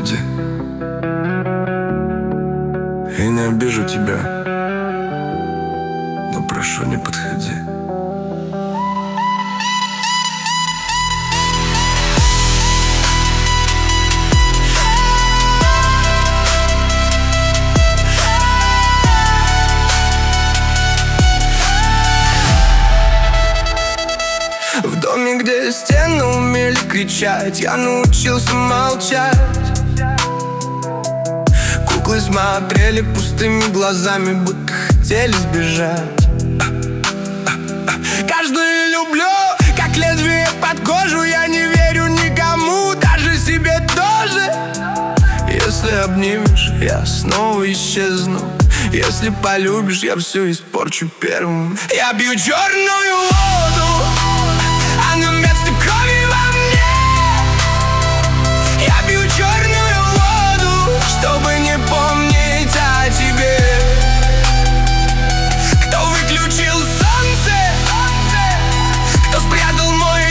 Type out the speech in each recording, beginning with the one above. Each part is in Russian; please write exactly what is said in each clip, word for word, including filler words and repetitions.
подходи. Я не обижу тебя, но прошу, не подходи. В доме, где стены умели кричать, я научился молчать. Куклы смотрели пустыми глазами, будто хотели сбежать. Каждую люблю, как лезвие под кожу. Я не верю никому, даже себе тоже. Если обнимешь, я снова исчезну. Если полюбишь, я все испорчу первым. Я пью черную воду, а на место крови во мне. Я пью черную воду, чтобы не помнить о тебе. Кто выключил солнце, кто спрятал мой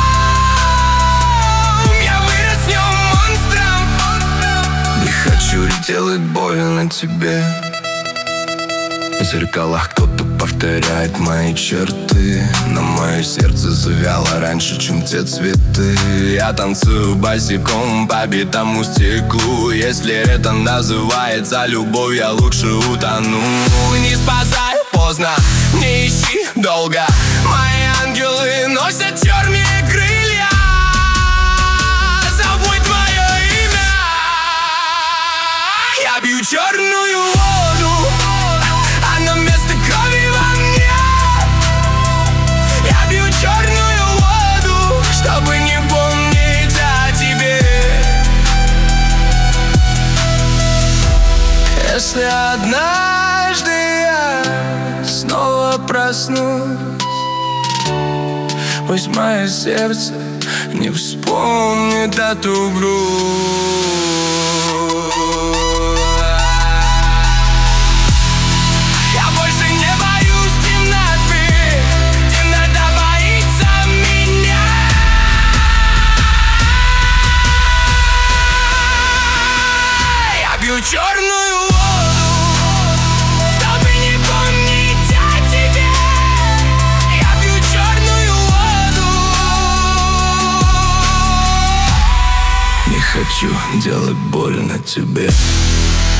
дом. Я вырос в нем монстром. Не хочу делать больно тебе. В зеркалах кто-то повторяет мои черты, но мое сердце завяло раньше, чем те цветы. Я танцую босиком по битому стеклу. Если это называется любовь, я лучше утону. Не спасай поздно, не ищи долго. Мои ангелы носят черные крылья. Забудь твое имя. Я пью черную воду, а на место крови во мне. Я пью черную воду, чтобы не помнить о тебе. Если однажды я снова проснусь, пусть мое сердце не вспомнит эту грусть. Черную воду, чтобы не помнить о тебе. Я пью черную воду. Не хочу делать больно тебе.